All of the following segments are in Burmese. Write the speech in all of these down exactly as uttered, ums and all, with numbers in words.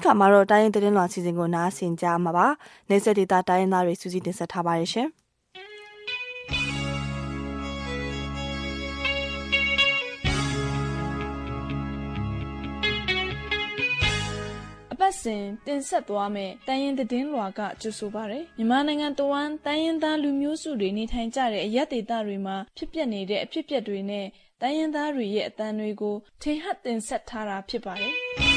ခါမှာတော့တိုင်းရင်းသတင်းလွှာစီစဉ်ကိုနားဆင်ကြမှာပါ။နေဆက်ဒေတာတိုင်းရင်းသားတွေစူးစီးတင်ဆက်ထားပါရရှင်။အပတ်စဉ်တင်ဆက်သွားမယ်တိုင်းရင်းသတင်းလွှာကကြိုဆိုပါရယ်မြန်မာနိုင်ငံတဝန်းတိုင်းရင်းသားလူမျိုးစုတွေနေထိုင်ကြတဲ့အရပ်ဒေသတွေမှာဖြစ်ပျက်နေတဲ့အဖြစ်အပျက်တွေနဲ့တိုင်းရင်းသားတွေရဲ့အသံတွေကိုထင်ဟပ်တင်ဆက်ထားတာဖြစ်ပါတယ်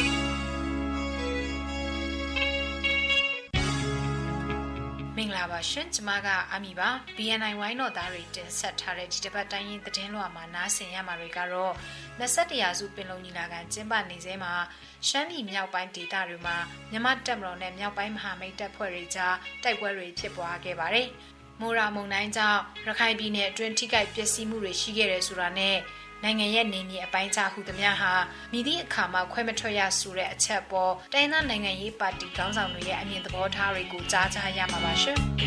မင်္ဂလာပါရှင်ကျမကအမီပါ ဘီ အန် အိုင် ဝိုင်းတော်သားတွေတင်ဆက်ထားတဲ့ဒီတစ်ပတ်တိုင်းရင်းသတင်းလွှာမှာနားဆင်ရမှာတွေကတော့နှစ်ဆက်တရာစုပင်လုံညီလာခံကျင်းပနေစေမှာရှမ်းပြည်မြောက်ပိုင်းဒေသတွေမှာမြန်မာတပ်မတော်နဲ့မြောက်ပိုင်းမဟာမိတ်တပ်ဖွဲ့တွေကြားတိုက်ပွဲတွေဖြစ်ပွားခဲ့ပါတယ်။မိုရာမုန်တိုင်းကြောင့်ရခိုင်ပြည်နယ်အတွင်းထိခိုက်ပျက်စီးမှုတွေရှိခဲ့တယ်ဆိုတာနဲ့နိုင်ငံရဲ့နေမြေအပိုင်းခြားဟုသမျှဟာမိသည့်အခါမှခွဲမထွက်ရဆိုတဲ့အချက်ပေါ်တိုင်းသားနိုင်ငံရေးပါတီခေါင်းဆောင်တွေရဲ့အမြင်သဘောထားတွေကိုကြားကြရမှာပါရှင်။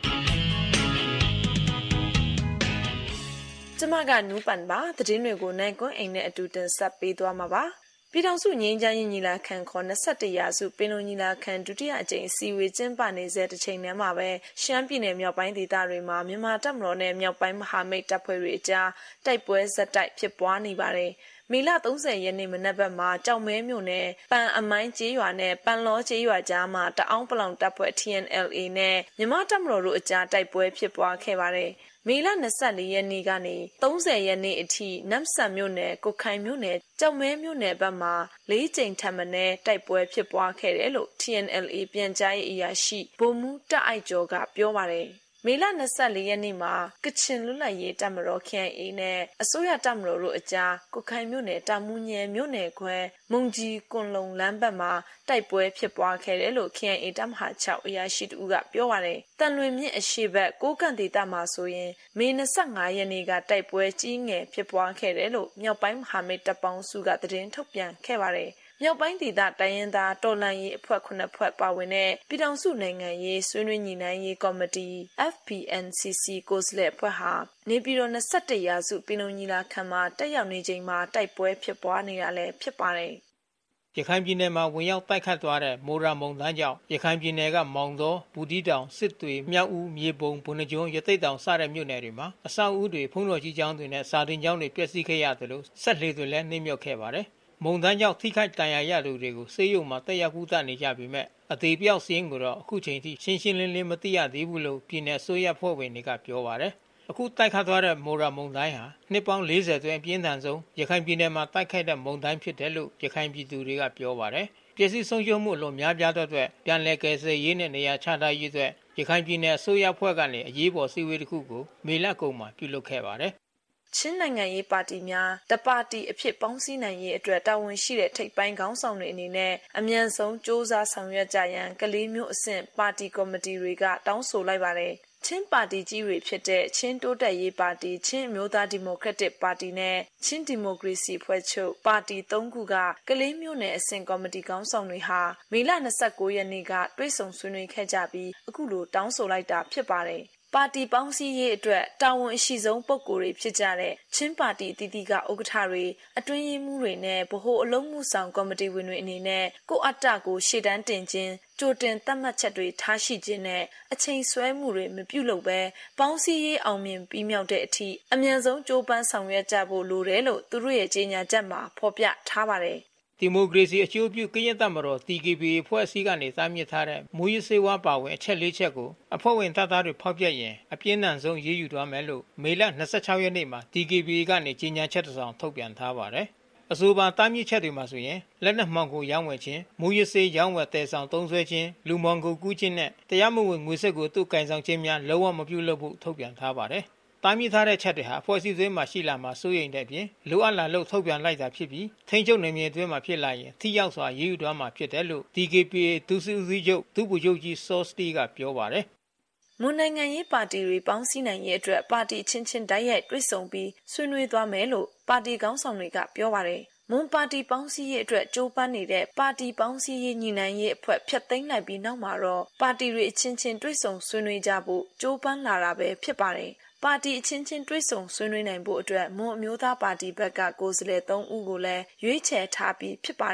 ကျမကနူးပန်ပါသတင်းတွေကိုနိုင်ကွန်းအိမ်နဲ့အတူတင်ဆက်ပေးသွားမှာပါ။ပြည်ထောင်စုငြိမ်းချမ်းရေးညီလာခံခေါ်နှစ်ဆက်တရာစုပင်လုံညီလာခံဒုတိယအကြိမ်အစည်းအဝေးကျင်းပနေစေတဲ့ချိန်မှာပဲရှမ်းပြည်နယ်မြောက်ပိုင်းဒေသတွေမှာမြန်မာတပ်မတော်နဲ့မြောက်ပိုင်းမဟာမိတ်တပ်ဖွဲ့တွေအကြားတိုက်ပွဲဇက်တိုက်ဖြစ်ပွားနေပါတယ်။မေလသုံးဆယ်ရက်နေ့မနက်ဘက်မှာကြောက်မဲမြို့နယ်ပန်အမိုင်းကျေးရွာနဲ့ပန်လောကျေးရွာကြားမှာတအောင်းပလောင်တပ်ဖွဲ့ T N L A နဲ့မြန်မာတပ်မတော်တို့အကြားတိုက်ပွဲဖြစ်ပွားခဲ့ပါတယ်။မေလ၂၄ရက်နေ့ကနေ၃၀ရက်နေ့အထိနမ်ဆန်မြို့နယ်ကိုခိုင်မြို့နယ်ကြောက်မဲမြို့နယ်ဘက်မှာလေးကြိမ်ထပ်မံတိုက်ပွဲဖြစ်ပွားခဲ့တယ်လို့ T N L A ပြန်ကြားရေးအရာရှိဗိုလ်မှူးတက်အိုက်ကျော်ကပြောပါတယ်မေလ၂၄ရက်နေ့မှာကချင်လွတ်လပ်ရေးတပ်မတော် K I A နဲ့အစိုးရတပ်မတော်တို့အကြားကိုခိုင်မြို့နယ်တာမူညဲမြို့နယ်ခွဲမုံကြီးကွန်လုံလမ်းဘက်မှာတိုက်ပွဲဖြစ်ပွားခဲ့တယ်လို့ K I A တပ်မဟာ၆အရာရှိတူကပြောပါတယ်။တန်လွင်မြစ်အရှေ့ဘက်ကိုကန့်ဒေသမှာဆိုရင်မေ၂၅ရက်နေ့ကတိုက်ပွဲကြီးငယ်ဖြစ်ပွားခဲ့တယ်လို့မြောက်ပိုင်းမဟာမိတ်တပ်ပေါင်းစုကသတင်းထုတ်ပြန်ခဲ့ပါတယ်။မြောက်ပိုင်းဒေသတိုင်းရင်းသားတော်လှန်ရေးအဖွဲ့ခုနှစ်ဖွဲ့ပါဝင်တဲ့ပြည်ထောင်စုနိုင်ငံရေးဆွေးနွေးညှိနှိုင်းရေးကော်မတီ F P N C C ကိုယ်စားလှယ်အဖွဲ့ဟာနေပြည်တော်နှစ်ဆက်တရာစုပင်လုံညီလာခံမှာတက်ရောက်နေချိန်မှာတိုက်ပွဲဖြစ်ပွားနေတာလည်းဖြစ်ပါတယ်ရခိုင်ပြည်နယ်မှာဝင်ရောက်တိုက်ခတ်သွားတဲ့မိုရာမုန်တိုင်းကြောင့်ရခိုင်ပြည်နယ်ကမောင်တော်၊ဘူးတီတောင်၊စစ်တွေ၊မြောက်ဦး၊မြေပုံ၊ဘုံနှကျွန်း၊ရသေ့တောင်စတဲ့မြို့နယ်တွေမှာအဆောက်အဦတွေဖုံးတော်ကြီးကျောင်းတွေနဲ့စာသင်ကျောင်းတွေပျက်စီးခဲ့ရတယ်လို့ဆက်လေတွေလည်းနှိမ့်မြုပ်ခဲ့ပါတယ်။မုန်တိုင်းကြောင့်ထိခိုက်ဒဏ်ရာရသူတွေကိုဆေးရုံမှာတက်ရောက်ကုသနေကြပြီးမြဲအသေးပြောက်စင်းကိုတော့အခုချိန်ထိရှင်းရှင်းလင်းလင်းမသိရသေးဘူးလို့ပြည်နယ်ဆိုရဖွဲ့ဝင်တွေကပြောပါတယ်။အခုတိုက်ခတ်သွားတဲ့မိုရာမုန်တိုင်းဟာနှစ်ပေါင်း၄၀အတွင်းအပြင်းထန်ဆုံးရခိုင်ပြည်နယ်မှာတိုက်ခိုက်တဲ့မုန်တိုင်းဖြစ်တယ်လို့ရခိုင်ပြည်သူတွေကပြောပါတယ်။ပြည်စည်းဆုံးရှုံးမှုလို့များပြားတဲ့အတွက်ပြန်လည်ကယ်ဆယ်ရေးနဲ့နေရာချထားရေးအတွက်ရခိုင်ပြည်နယ်ဆိုရဖွဲ့ကနေအရေးပေါ်စည်းဝေးတစ်ခုကိုမေလကုန်မှာပြုလုပ်ခဲ့ပါတယ်ချင်းနိုင်ငံရေးပါတီများတပါတီအဖြစ်ပေါင်းစည်းနိုင်ရေးအတွက်တာဝန်ရှိတဲ့ထိပ်ပိုင်းခေါင်းဆောင်တွေအနေနဲ့အမြန်ဆုံးစ조사ဆောင်ရွက်ကြရန်ကလေးမျိုးအဆင့်ပါတီကော်မတီတွေကတောင်းဆိုလိုက်ပါတယ်ချင်းပါတီကြီးတွေဖြစ်တဲ့ချင်းတိုးတက်ရေးပါတီချင်းအမျိုးသားဒီမိုကရက်တစ်ပါတီနဲ့ချင်းဒီမိုကရေစီဖွဲ့ချုပ်ပါတီသုံးခုကကလေးမျိုးနယ်အဆင့်ကော်မတီခေါင်းဆောင်တွေဟာမေလ၂၉ရက်နေ့ကတွဲဆုံဆွေးနွေးခဲ့ကြပြီးအခုလိုတောင်းဆိုလိုက်တာဖြစ်ပါတယ်ပါတီပေါင်းစည်းရေးအတွက်တာဝန်အရှိဆုံးပုဂ္ဂိုလ်တွေဖြစ်ကြတဲ့ချင်းပါတီအသီးသီးကဥက္ကဋ္ဌတွေအတွင်းရေးမှူးတွေနဲ့ဗဟိုအလုံးမှုဆောင်ကော်မတီဝင်တွေအနေနဲ့ကိုအတ္တကိုရှေ့တန်းတင်ခြင်းကြိုတင်သတ်မှတ်ချက်တွေထားရှိခြင်းနဲ့အချိန်ဆွဲမှုတွေမပြုလုပ်ဘဲပေါင်းစည်းရေးအောင်မြင်ပြီးမြောက်တဲ့အထိအမြန်ဆုံးကြိုးပမ်းဆောင်ရွက်ကြဖို့လိုတယ်လို့သူတို့ရဲ့ကြေညာချက်မှာဖော်ပြထားပါတယ်ဒီမိုကရေစီအကျိုးပြုကရင်တပ်မတော် T K P ဖွဲ့စည်းကနေသားမြစ်ထားတဲ့မူရစေဝါပါဝင်အချက်လေးချက်ကိုအဖွဲ့ဝင်တပ်သားတွေဖောက်ပြရင်အပြင်းထန်ဆုံးရေးယူသွားမယ်လို့မေလ၂၆ရက်နေ့မှာ T K P ကနေကြေညာချက်တစ်စောင်ထုတ်ပြန်ထားပါတယ်။အဆိုပါသားမြစ်ချက်တွေမှာဆိုရင်လက်နက်မှောင်ခိုရောင်းဝယ်ခြင်း၊မူရစေရောင်းဝယ်တည်ဆောင်သုံးစွဲခြင်း၊လူမှောင်ခိုကူးခြင်းနဲ့တရားမဝင်ငွေစက်ကိုသူ့ကင်ဆောင်ခြင်းများလုံးဝမပြုလုပ်ဖို့ထုတ်ပြန်ထားပါတယ်။တားမြစ်ထားတဲ့ချက်တွေဟာဖွဲ့စည်းသွင်းမှာရှိလာမှာစိုးရိမ်တဲ့အပြင်လိုအပ်လာလို့ထုတ်ပြန်လိုက်တာဖြစ်ပြီးထိန်းချုပ်နယ်မြေအတွင်းမှာဖြစ်လာရင်ထိရောက်စွာရေးယူသွားမှာဖြစ်တယ်လို့ T K P ဒုစစ်ဦးစီးချုပ်ဒုဗိုလ်ချုပ်ကြီးစောစတီကပြောပါတယ်။မွန်နိုင်ငံရေးပါတီတွေပေါင်းစည်းနိုင်ရေးအတွက်ပါတီချင်းချင်းတိုက်ရိုက်တွေ့ဆုံပြီးဆွေးနွေးသွားမယ်လို့ပါတီခေါင်းဆောင်တွေကပြောပါတယ်။မွန်ပါတီပေါင်းစည်းရေးအတွက်ကြိုးပမ်းနေတဲ့ပါတီပေါင်းစည်းရေးညီနိုင်ရေးအဖွဲ့ဖျက်သိမ်းလိုက်ပြီးနောက်မှာတော့ပါတီတွေအချင်းချင်းတွေ့ဆုံဆွေးနွေးကြဖို့ကြိုးပမ်းလာတာပဲဖြစ်ပါတယ်။ပါတီအချင်းချင်းတွဲဆုံဆွေးနွေးနိုင်ဖို့အတွက်မွန်အမျိုးသားပါတီဘက်ကကိုယ်စားလှယ်သုံးဦးကိုလည်းရွေးချယ်ထားပြီးဖြစ်ပါတယ်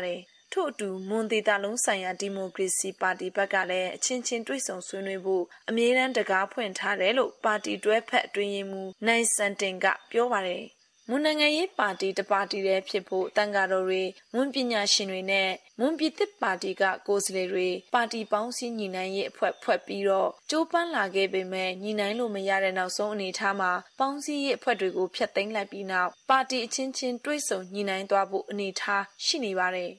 ထို့အတူမွန်ဒေတာလုံးဆိုင်ရာဒီမိုကရေစီပါတီဘက်ကလည်းအချင်းချင်းတွေ့ဆုံဆွေးနွေးဖို့အမြဲတမ်းတကားဖွင့်ထားတယ်လို့ပါတီတွဲဖက်အတွင်းရေးမှူးနိုင်စန်တင်ကပြောပါတယ်မွန်နိုင်ငံရေးပါတီတပါတီတည်းဖြစ်ဖို့တန်ဃာတော်တွေမွန်ပညာရှင်တွေနဲ့မွန်ပြည်သစ်ပါတီကကိုယ်စားလှယ်တွေပါတီပေါင်းစည်းညီနိုင်ရေးအဖွဲ့ဖွဲ့ပြီးတော့ကြိုးပမ်းလာခဲ့ပေမဲ့ညီနိုင်လို့မရတဲ့နောက်ဆုံးအနေအထားမှာပေါင်းစည်းရေးအဖွဲ့တွေကိုဖျက်သိမ်းလိုက်ပြီးနောက်ပါတီအချင်းချင်းတွဲဆုံညီနိုင်သွားဖို့အနေအထားရှိနေပါတယ်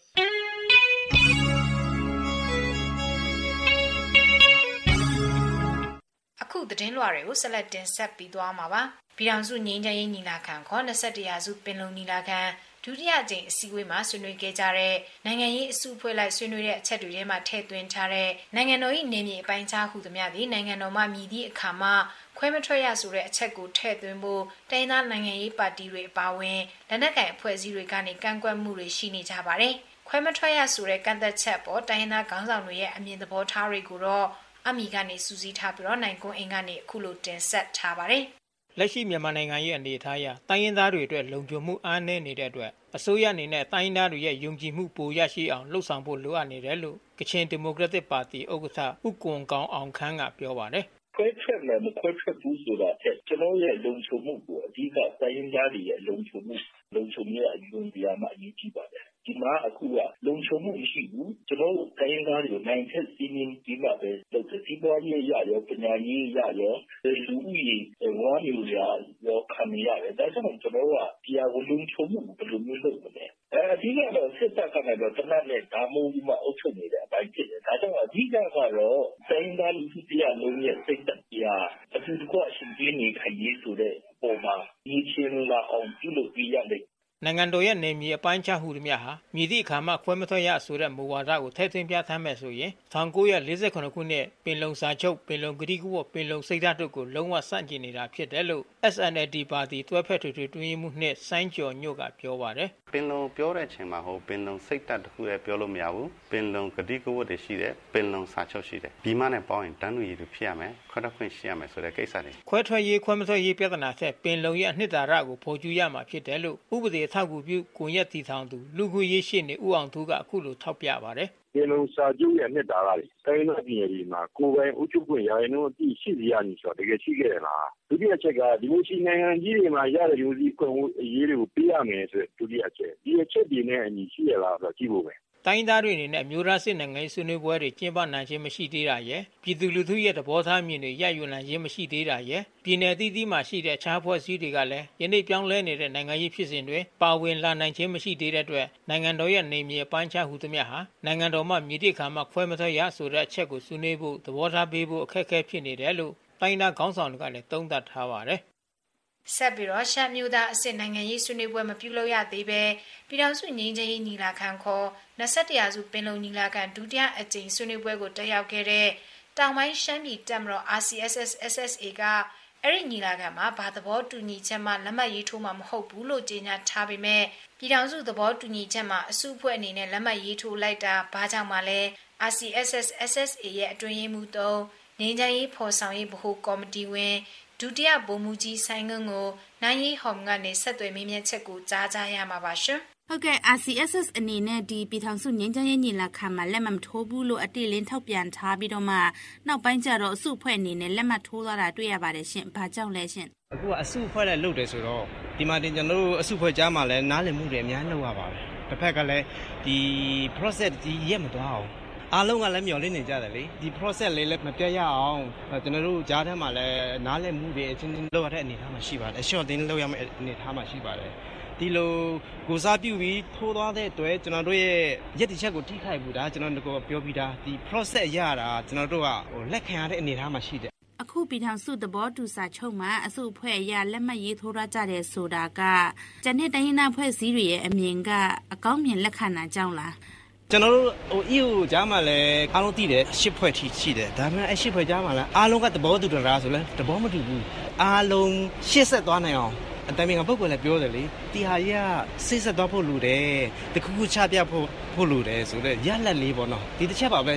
အခုသတင်းလွှာတွေကိုဆက်လက်တင်ဆက်ပြီးသွားမှာပါပြည်ထောင်စုငြိမ်းချမ်းရေးညီလာခံခေါ်၂၁ရာစုပင်လုံညီလာခံဒုတိယကြိမ်အစည်းအဝေးမှာဆွေးနွေးခဲ့ကြတဲ့နိုင်ငံရေးအစုအဖွဲ့လိုက်ဆွေးနွေးတဲ့အချက်တွေထဲမှာထည့်သွင်းထားတဲ့နိုင်ငံတော်၏နေမြေအပိုင်းခြားဟုသမျှသည်နိုင်ငံတော်မှမြည်သည့်အခါမှခွဲမထွက်ရဆိုတဲ့အချက်ကိုထည့်သွင်းဖို့တိုင်းသားနိုင်ငံရေးပါတီတွေအပါအဝင်လက်နက်ကိုင်အဖွဲ့အစည်းတွေကနေကန့်ကွက်မှုတွေရှိနေကြပါတယ်ခွဲမထွက်ရဆိုတဲ့ကန့်သက်ချက်ပေါ်တိုင်းသားခေါင်းဆောင်တွေရဲ့အမြင်သဘောထားတွေကိုတော့အမီကနေစူးစီးထားပြီးတော့နိုင်ကွန်းအင်ကနေအခုလိုတင်ဆက်ထားပါတယ်လက်ရှိမြန်မာနိုင်ငံရဲ့အနေအထားအရတိုင်းရင်းသားတွေအတွက်လုံခြုံမှုအားနည်းနေတဲ့အတွက်အစိုးရအနေနဲ့တိုင်းရင်းသားတွေရဲ့ယုံကြည်မှုပိုရရှိအောင်လှုံ့ဆော်ဖို့လိုအပ်နေတယ်လို့ကချင်ဒီမိုကရက်တစ်ပါတီဥက္ကဋ္ဌဦးကွန်ကောင်းအောင်ခန်းကပြောပါတယ်ခွဲထွက်မယ်မခွဲထွက်ဘူးဆိုတာတဲ့ကျွန်တော်ရဲ့လုံခြုံမှုကိုအဓိကတိုင်းရင်းသားတွေရဲ့လုံခြုံမှုလုံခြုံရေးအရင်ပြရမှာအရေးကြီးပါတယ်ဒီမှာအခုကလုံခြုံမှုမရှိဘူးကျွန်တော်တို့တိုင်းရင်းသားတွေနိုင်တဲ့စီးမင်းဒီမှာပဲလုပ်တဲ့စီးပွားရေးရရောပညာရေးရရောလူဦးရေဝါမျိုးရရောခံရတယ်ဒါကြောင့်ကျွန်တော်ကဒီအကိုလုံခြုံမှုဘယ်လိုမျိုးလုပ်မလဲအဲဒီကတော့စစ်တပ်ကတော့တနက်နဲ့ဒါမှမဟုတ်အုပ်ချုပ်နေတဲ့အပိုင်းဖြစ်တယ်ဒါကြောင့်အဓိကကတော့တိုင်းသားလူကြီးတရားလုံးရဲ့စိတ်သက်ပြအတူတကွအရှင်ပြင်းနေခိုင်ရေးဆိုတဲ့ပုံမှာဒီချင်းလာအောင်ပြုလုပ်ပြရတယ်နိုင်ငံတော်ရဲ့နေမြေအပိုင်းခြားဟုသမျှဟာမြည်သည့်အခါမှခွဲမထွက်ရဆိုတဲ့မူဝါဒကိုထည့်သွင်းပြဋ္ဌာန်းမယ်ဆိုရင်၁၉၄၇ခုနှစ်ပင်လုံစာချုပ်ပင်လုံကတိကဝတ်ပင်လုံစိတ်ဓာတ်တို့ကိုလုံးဝဆန့်ကျင်နေတာဖြစ်တယ်လို့ S N L D ပါတီတွဲဖက်ထွေထွေတွင်းရေးမှူးနှစ်စိုင်းကျော်ညို့ကပြောပါတယ်ပင်လုံပြောတဲ့အချိန်မှာဟိုပင်လုံစိတ်ဓာတ်တခုလည်းပြောလို့မရဘူးပင်လုံကတိကဝတ်တွေရှိတယ်ပင်လုံစာချုပ်ရှိတယ်ဒီမှနဲ့ပေါင်းရင်တန်းတူရည်တွေဖြစ်ရမယ်ခွဲထွက်ခွင့်ရှိရမယ်ဆိုတဲ့ကိစ္စတွေခွဲထွက်ရေးခွဲမထွက်ရေးပြဿနာဆက်ပင်လုံရဲ့အနှစ်သာရကိုဖော်ကျူးရမှာဖြစ်တယ်လို့ဥပဒေအထောက်အကူပြုကွန်ရက်တည်ထောင်သူလူခွေရေးရှိနေဦးအောင်သူကအခုလိုထောက်ပြပါတယ်ပင်လုံစာချုပ်ရဲ့အနှစ်သာရတွေတိုင်းဒေသပြည်တွေမှာကိုယ်ပိုင်အုပ်ချုပ်ခွင့်ရာနှုန်းအပြည့်ရှိစီရနေဆိုတော့တကယ်ရှိခဲ့တယ်လားဒုတိယချက်ကဒီလိုရှိနိုင်ငံကြီးတွေမှာရတဲ့လူကြီးကွန်အရေးတွေကိုပေးရမယ်ဆိုဒုတိယချက်ဒီအချက်တွေနဲ့အညီရှိရလားဆိုတော့ကြည့်ဖို့ပဲတိုင်းသားတွေအနေနဲ့မျိုးသားစစ်နိုင်ငံရေးဆွေးနွေးပွဲတွေကျင်းပနိုင်ခြင်းမရှိသေးတာရယ်ပြည်သူလူထုရဲ့သဘောထားမြင်တွေရယူနိုင်ခြင်းမရှိသေးတာရယ်ပြည်내သီးသီးမှာရှိတဲ့အခြားဖွဲ့စည်းတွေကလည်းယနေ့ပြောင်းလဲနေတဲ့နိုင်ငံရေးဖြစ်စဉ်တွေပါဝင်လာနိုင်ခြင်းမရှိသေးတဲ့အတွက်နိုင်ငံတော်ရဲ့နေမြေအပိုင်းခြားဟုသမျှဟာနိုင်ငံတော်မှမြေတိခါမှခွဲမထွက်ရဆိုတဲ့အချက်ကိုဆွေးနွေးဖို့သဘောထားပေးဖို့အခက်အခဲဖြစ်နေတယ်လို့တိုင်းသားခေါင်းဆောင်တွေကလည်းသုံးသပ်ထားပါတယ်ဆက်ပြီးတော့ရှမ်းမျိုးသားအစစ်နိုင်ငံရေးဆွေးနွေးပွဲမပြုလုပ်ရသေးပဲပြည်ထောင်စုငြိမ်းချမ်းရေးညီလာခံခေါ်၂၁ရာစုပင်လုံညီလာခံဒုတိယအကြိမ်ဆွေးနွေးပွဲကိုတက်ရောက်ခဲ့တဲ့တောင်ပိုင်းရှမ်းပြည်တပ်မတော် R C S S S S A ကအဲ့ဒီညီလာခံမှာဘာသဘောတူညီချက်မှလက်မှတ်ရေးထိုးမှာမဟုတ်ဘူးလို့ကြေညာထားပေမဲ့ပြည်ထောင်စုသဘောတူညီချက်မှာအစုအဖွဲ့အနေနဲ့လက်မှတ်ရေးထိုးလိုက်တာဘာကြောင့်မှလဲ R C S S S S A ရဲ့အတွင်းရေးမှူးသုံးငြိမ်းချမ်းရေးဖော်ဆောင်ရေးဗဟိုကော်မတီဝင်ဒုတိယဗိုလ်မှူးကြီးဆိုင်ငန်းကိုနိုင်ရီဟောမ်ကနေဆက်သွယ်မေးမြန်းချက်ကိုကြားကြရမှာပါရှင်ဟုတ်ကဲ့ R C S S အနေနဲ့ဒီပြည်ထောင်စုငြိမ်းချမ်းရေးညီလာခံမှာလက်မှတ်ထိုးဘူးလို့အတိအလင်းထုတ်ပြန်ထားပြီးတော့မှနောက်ပိုင်းကျတော့အစုအဖွဲ့အနေနဲ့လက်မှတ်ထိုးသွားတာတွေ့ရပါတယ်ရှင်။ဘာကြောင့်လဲရှင်။အခုကအစုအဖွဲ့လည်းလုပ်တယ်ဆိုတော့ဒီမှာတင်ကျွန်တော်တို့အစုအဖွဲ့ကြားမှာလည်းနားလည်မှုတွေအများကြီးလုပ်ရပါတယ်။တစ်ဖက်ကလည်းဒီ process ကြီးရက်မသွားအောင်အားလုံးကလည်းမျှော်လင့်နေကြတယ်လေဒီ process လေးလည်းမပြတ်ရအောင်ကျွန်တော်တို့ကြားထဲမှာလည်းနားလည်မှုတွေအချင်းချင်းလုပ်ရတဲ့အနေအထားမှာရှိပါတယ်အ short တင်းလုပ်ရမယ့်အနေအထားမှာရှိပါတယ်ဒီလိုကိုစားပြုပြီးထိုးသွားတဲ့အတွက်ကျွန်တော်တို့ရဲ့ရည်တည်ချက်ကိုထိခိုက်ဘူးဒါကျွန်တော်တို့ပြောပြီးသားဒီ process ရတာကျွန်တော်တို့ကဟိုလက်ခံရတဲ့အနေအထားမှာရှိတယ်အခုပြည်ထောင်စုသဘောတူစာချုပ်မှာအစုအဖွဲ့အရလက်မှတ်ရေးထိုးရကြတယ်ဆိုတာကကျန်တဲ့တိုင်းရင်းသားဖွဲ့စည်းတွေရဲ့အမြင်ကအကောင်းမြင်လက်ခံတာကြောင့်လားကျွန်တော်တို့ဟို E U ကြားမှာလည်းအားလုံးသိတယ်ရှစ်ဖွဲ့ထိရှိတယ်ဒါပေမဲ့အရှစ်ဖွဲ့ကြားမှာလည်းအားလုံးကသဘောတူတာဆိုလဲသဘောမတူဘူးအားလုံးရှစ်ဆက်သွားနိုင်အောင်အတိုင်းကပုဂ္ဂိုလ်လည်းပြောတယ်လေတီဟာကြီးကစိတ်ဆက်သွားဖို့လိုတယ်တခုခုချပြဖို့ဖို့လိုတယ်ဆိုတော့ရလက်လေးပေါ့နော်ဒီတစ်ချက်ပါပဲဒ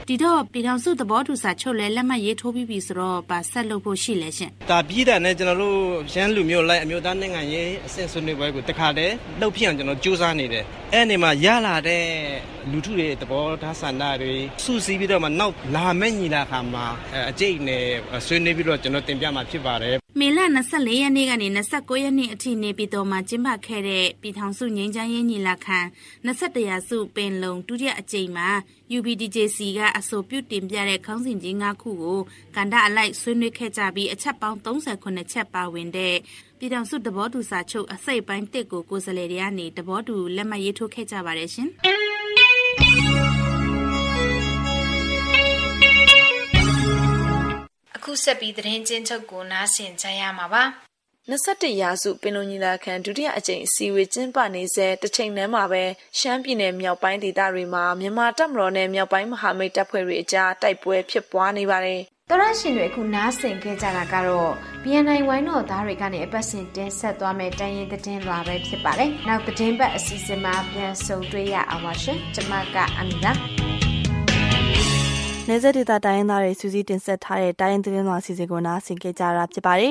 ဒီတော့ပြည်ထောင်စုသဘောတူစာချုပ်လဲလက်မှတ်ရေးထိုးပြီးပြီဆိုတော့ပါဆက်လုပ်ဖို့ရှိလဲရှင်ဒါပြီးတာနဲ့ကျွန်တော်တို့ရန်လူမျိုးလိုက်အမျိုးသားနိုင်ငံရေးအဆင့်ဆွေးနွေးပွဲကိုတခါတည်းလှုပ်ဖြစ်အောင်ကျွန်တော်စူးစမ်းနေတယ်အဲ့ဒီမှာရလာတဲ့လူထုတွေသဘောထားဆန္ဒတွေစုစည်းပြီးတော့မှနောက်လာမယ့်ညီလာခံမှာအကျိတ်နဲ့ဆွေးနွေးပြီးတော့ကျွန်တော်တင်ပြမှာဖြစ်ပါတယ်မေလ၂၄ရက်နေ့ကနေ၂၉ရက်နေ့အထိနေပြည်တော်မှာကျင်းပခဲ့တဲ့ပြည်ထောင်စုငြိမ်းချမ်းရေးညီလာခံ၂၁ရာစုပင်လုံဒုတိယအကြိမ်မှာ ယူ ပီ ဒီ ဂျေ စီ ကအဆိုပြုတင်ပြတဲ့ခေါင်းစဉ်ကြီး၅ခုကိုကဏ္ဍအလိုက်ဆွေးနွေးခဲ့ကြပြီးအချက်ပေါင်း၃၉ချက်ပါဝင်တဲ့ပြည်ထောင်စုသဘောတူစာချုပ်အစိတ်ပိုင်း၁ကိုကိုယ်စားလှယ်တွေကနေသဘောတူလက်မှတ်ရေးထိုးခဲ့ကြပါတယ်ရှင်အခုဆက်ပြီးသတင်းချင်းချုပ်ကိုနားဆင်ကြရမှာပါ၂၁ရာစုပင်လုံညီလာခံဒုတိယအကြိမ်အစည်းအဝေးကျင်းပနေစေတစ်ချိန်တည်းမှာပဲရှမ်းပြည်နယ်မြောက်ပိုင်းဒေသတွေမှာမြန်မာတပ်မတော်နဲ့မြောက်ပိုင်းမဟာမိတ်တပ်ဖွဲ့တွေအကြားတိုက်ပွဲဖြစ်ပွားနေပါတယ်တော်ရရှင်တွေအခုနားဆင်ခဲ့ကြတာကတော့ ဘီ အန် အိုင် ဝိုင်းတော်သားတွေကနေအပတ်စဉ်တင်ဆက်သွားမယ့်တိုင်းရင်းသတင်းလွှာပဲဖြစ်ပါတယ်။နောက်သတင်းပတ်အစီအစဉ်မှာပြန်ဆုံတွေ့ရအောင်ပါရှင်။ကျွန်မကအမီပါနေဆက်ဒေတာတိုင်းသားတွေစူးစီးတင်ဆက်ထားတဲ့တိုင်းသတင်းလွှာအစီအစဉ်ကိုနားဆင်ကြကြတာဖြစ်ပါတယ်